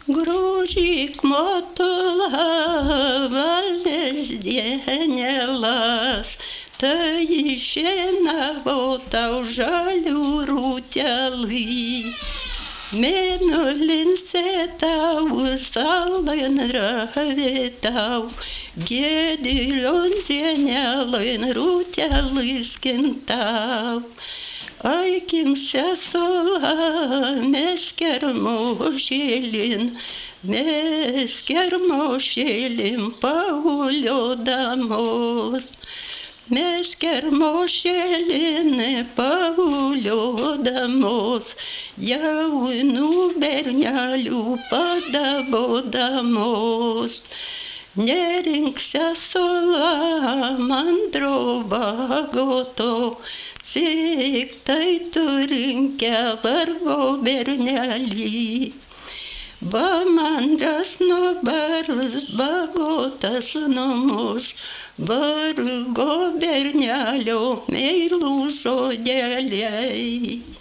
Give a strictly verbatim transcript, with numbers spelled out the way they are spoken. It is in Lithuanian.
Gružik motula, valdes dienelas, tai išėnavo tau žalių rūtelį. Mėnulinse tau, saulėn ravė tau, gėdilion dienelin rūtelis gintau. Aikim sesola, mes kermošėlin, mes kermošėlin pauliodamos. Mes kermošėlin pauliodamos, jaunų bernelių padabodamos. Nerink sesola man drobagoto, cik tai turinkia vargo bernelį. Va mandras nubarus bagotas numuš, vargo bernelio meilų žodeliai.